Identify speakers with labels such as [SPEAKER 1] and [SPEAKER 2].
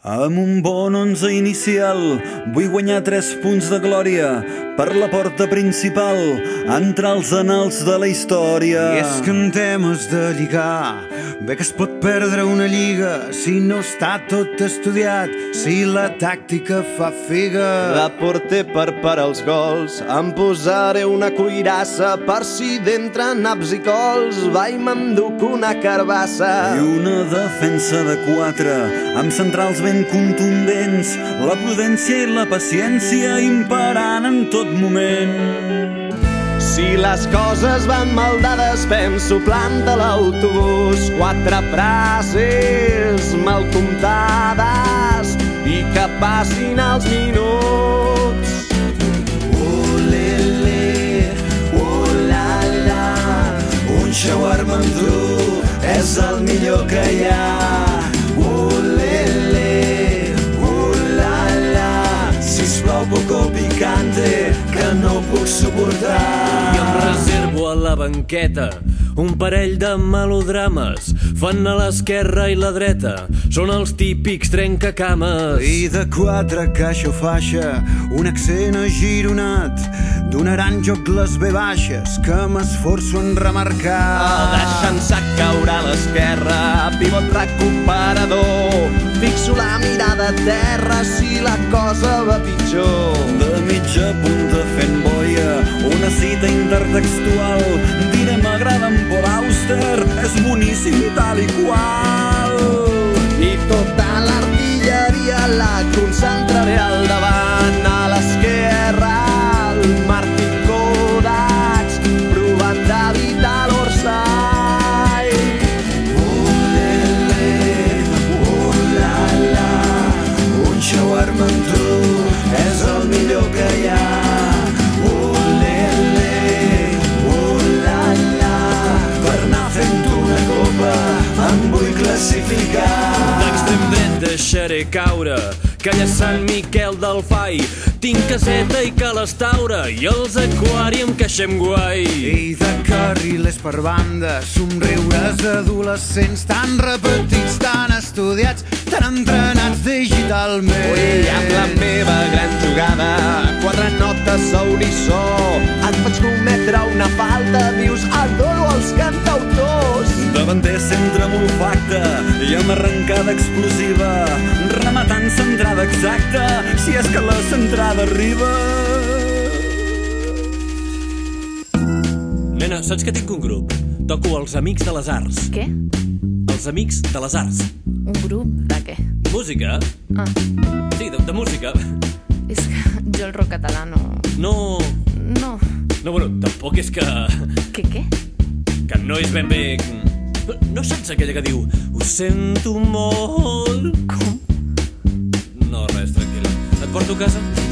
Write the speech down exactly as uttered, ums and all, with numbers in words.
[SPEAKER 1] Amb un bon onze inicial vull guanyar tres punts de glòria per la porta principal, entrar als anals de la història.
[SPEAKER 2] I és que en temes de lligar bé que es pot perdre una lliga si no està tot estudiat, si la tàctica fa figa.
[SPEAKER 3] De porter per parar els gols em posaré una cuirassa per si d'entre naps i cols va i m'enduc una carbassa.
[SPEAKER 1] I una defensa de quatre amb centrals ben contundents, la prudència i la paciència imperant en tot moment.
[SPEAKER 3] Si les coses van mal dades penso planta l'autobús, quatre frases mal comptades i que passin els minuts.
[SPEAKER 1] Olele, olala, un shawarma amb dur és el millor que hi ha. Poco picante que no puc suportar.
[SPEAKER 4] I em reservo a la banqueta un parell de melodrames, fan a l'esquerra i la dreta, són els típics trencacames.
[SPEAKER 2] I de quatre caixa o faixa, un accent agironat, donaran joc les ve baixes que m'esforço en remarcar.
[SPEAKER 3] El deixant-se caure a l'esquerra, pivot recuperador, fixo la mirada a terra si la cosa va pitjor.
[SPEAKER 1] De mitja punta fent boia, una cita intertextual, diré m'agrada en Paul Auster, és boníssim tal i qual.
[SPEAKER 3] I tota l'artilleria la concentraré al davant, a l'esquerra el Martí Kodaks, provant d'evitar l'orsai.
[SPEAKER 1] Olele, olala, un shawarma amb tu és el millor que hi ha. Em vull classificar.
[SPEAKER 4] D'extrem dret deixaré caure Calla Sant Miquel del Fai, tinc caseta i calestaura i els aquari em queixem guai.
[SPEAKER 2] I de carrilers per banda, somriures adolescents tan repetits, tan estudiats, tan entrenats digitalment.
[SPEAKER 3] Ui, amb la meva gran jugada, quatre notes a unisó, et faig cometre una falta, dius adoro els cantautors.
[SPEAKER 1] Davanter centre amb olfacte i amb arrencada explosiva, rematant centrada exacta, si és que la centrada arriba.
[SPEAKER 4] Nena, saps que tinc un grup? Toco els Amics de les Arts.
[SPEAKER 5] Què?
[SPEAKER 4] Els Amics de les Arts.
[SPEAKER 5] Un grup de què?
[SPEAKER 4] Música?
[SPEAKER 5] Ah,
[SPEAKER 4] Sí, de, de música.
[SPEAKER 5] és que jo el rock català no...
[SPEAKER 4] No...
[SPEAKER 5] No.
[SPEAKER 4] No, bueno, tampoc és que...
[SPEAKER 5] Què, què?
[SPEAKER 4] Que no és ben bé... No saps aquella que diu ho sento molt?
[SPEAKER 5] Com?
[SPEAKER 4] No, res, tranquil·la. Et porto a casa?